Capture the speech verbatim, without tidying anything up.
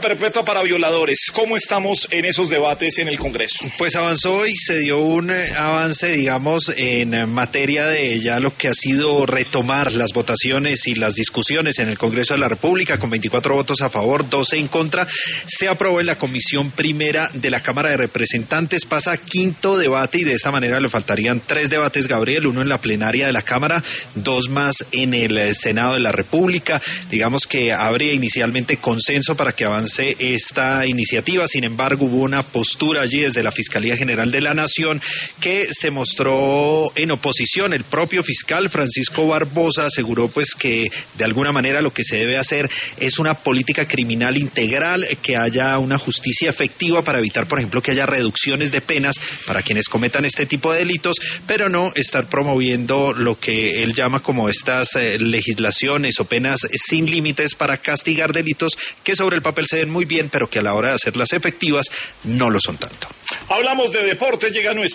Perpetua para violadores. ¿Cómo estamos en esos debates en el Congreso? Pues avanzó y se dio un avance, digamos, en materia de ya lo que ha sido retomar las votaciones y las discusiones en el Congreso de la República, con veinticuatro votos a favor, doce en contra. Se aprobó en la Comisión Primera de la Cámara de Representantes, pasa a quinto debate y de esta manera le faltarían tres debates, Gabriel, uno en la plenaria de la Cámara, dos más en el Senado de la República. Digamos que habría inicialmente consenso para que avance esta iniciativa, sin embargo hubo una postura allí desde la Fiscalía General de la Nación que se mostró en oposición. El propio fiscal Francisco Barbosa aseguró pues que de alguna manera lo que se debe hacer es una política criminal integral, que haya una justicia efectiva para evitar, por ejemplo, que haya reducciones de penas para quienes cometan este tipo de delitos, pero no estar promoviendo lo que él llama como estas eh, legislaciones o penas sin límites para castigar delitos que sobre el papel se ven muy bien, pero que a la hora de hacerlas efectivas no lo son tanto. Hablamos de deporte, llega nuestro